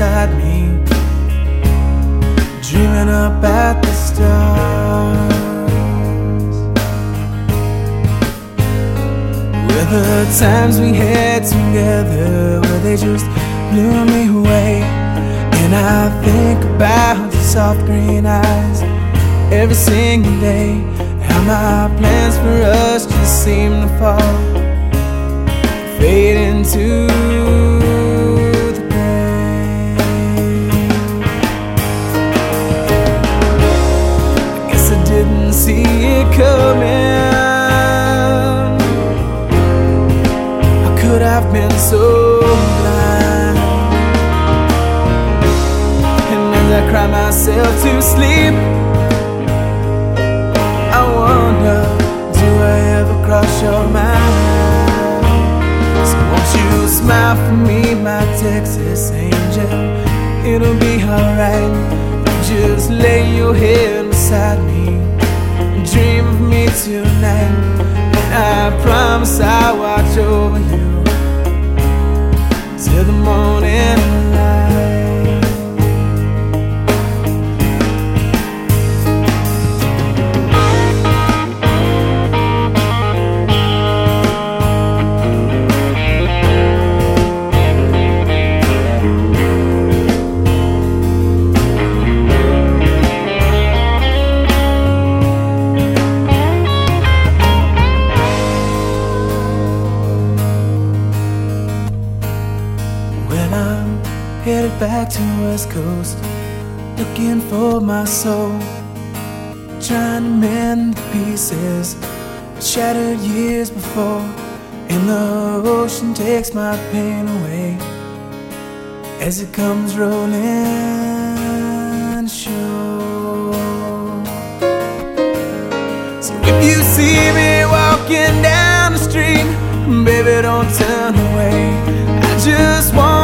beside me, dreaming up at the stars. Were the times we had together, where they just blew me away. And I think about your soft green eyes every single day. How my plans for us just seem to fall, fade into the gray. I guess I didn't see it coming. How could I have been so blind? And as I cry myself to sleep, I wonder, do I ever cross your mind? So won't you smile for me, my Texas angel? It'll be alright. You just lay your head beside me and dream of me tonight. And I promise I'll watch over you till the morning light. Headed back to West Coast, looking for my soul, trying to mend the pieces shattered years before. And the ocean takes my pain away as it comes rolling ashore. So if you see me walking down the street, baby, don't turn away. I just want